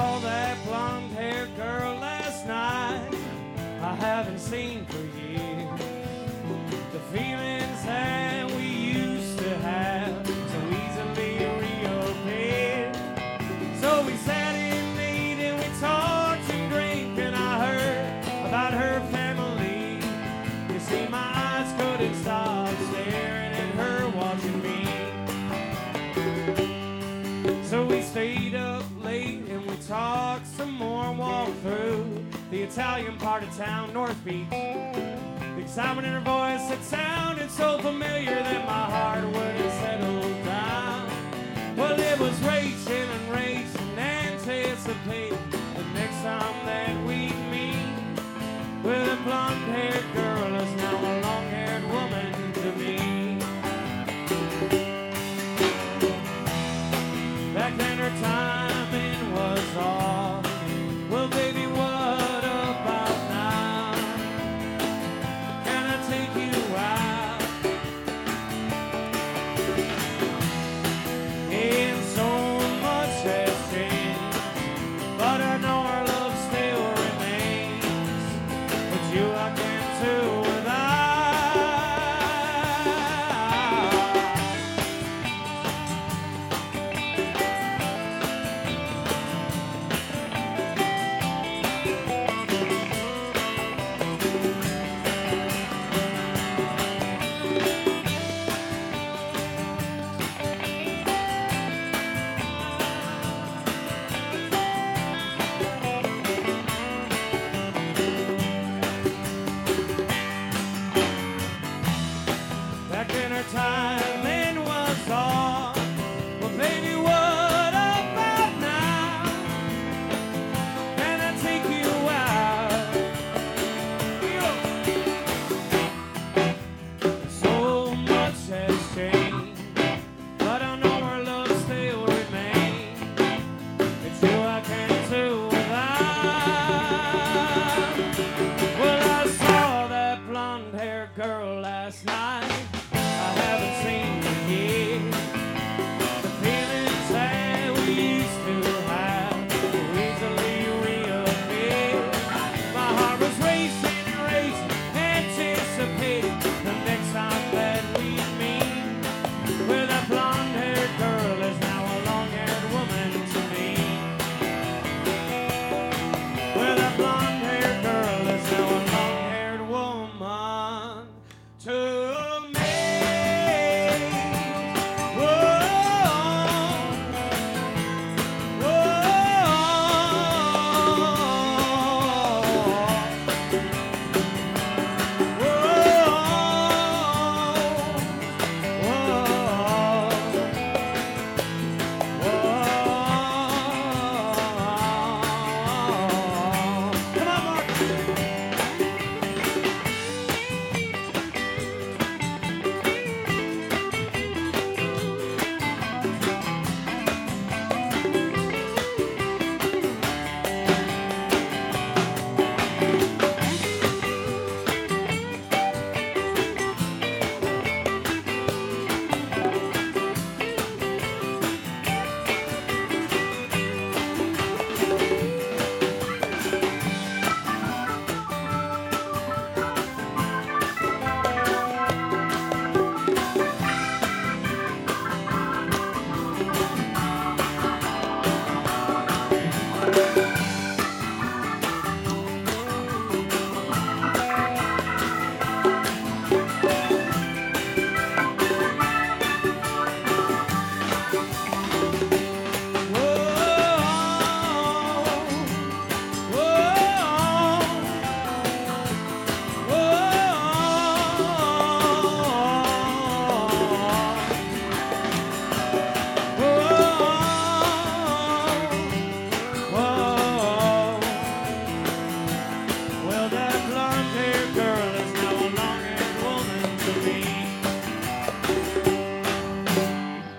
saw that blonde-haired girl last night I haven't seen for years. The feelings that we used to have so easily reappeared. So we sat in late and we talked and drank, and I heard about her family. You see, my eyes couldn't stop staring at her watching me. So we stayed up late and we talked some more and walked through the Italian part of town, North Beach. The excitement in her voice that sounded so familiar that my heart wouldn't settle down. Well, it was racing and racing, anticipating the next time that